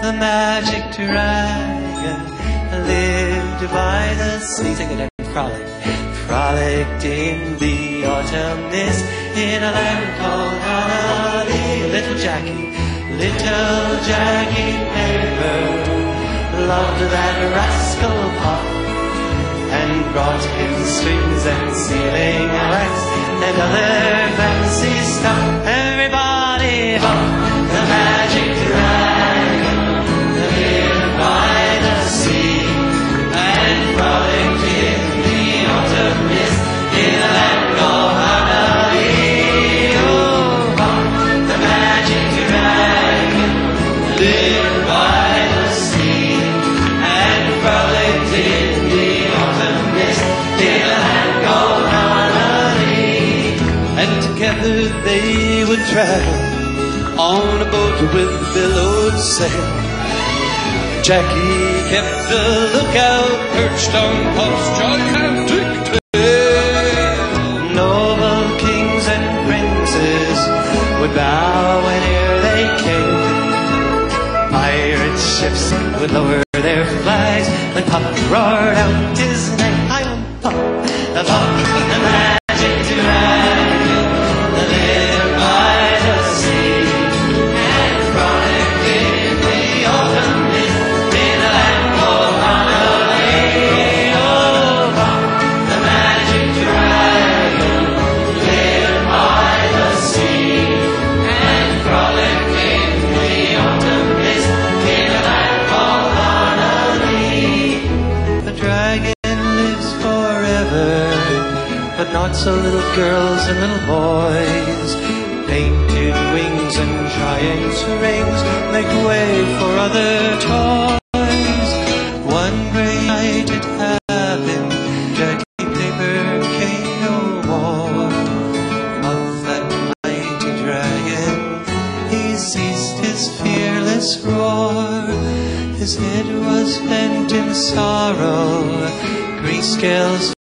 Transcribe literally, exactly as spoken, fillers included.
the magic dragon lived by the sea. Sing it and frolic. Frolicked in the autumn mist in a land called Holiday. Little Jackie, little Jackie Paper loved that rascal Pop, and brought him strings and sealing wax and other fancy stuff. Everybody hop, the magic dragon lived by the sea, and frolicked in the autumn mist in a land called Holiday. Oh, hop, the magic dragon lived by the sea, and frolicked in the autumn mist in a land called Holiday. And together they would travel on a boat with billowed sail. Jackie kept a lookout, perched on Pop's gigantic tail. Noble kings and princes would bow whene'er they came. Pirate ships would lower their flags when Pop roared out his name. I'm Pop, the Pop, the magic dragon, the lived by the sea, and frolicked in the autumn mist in a land called Holiday. Oh, Pop, the magic dragon, lived by the sea, and frolicked in the autumn mist in a land called Holiday. The dragon lives forever, but not so little girls and little boys. Painted wings and giant's rings make way for other toys. One great night it happened, Jackie Paper came no more. Of that mighty dragon he ceased his fearless roar. His head was bent in sorrow, grease scales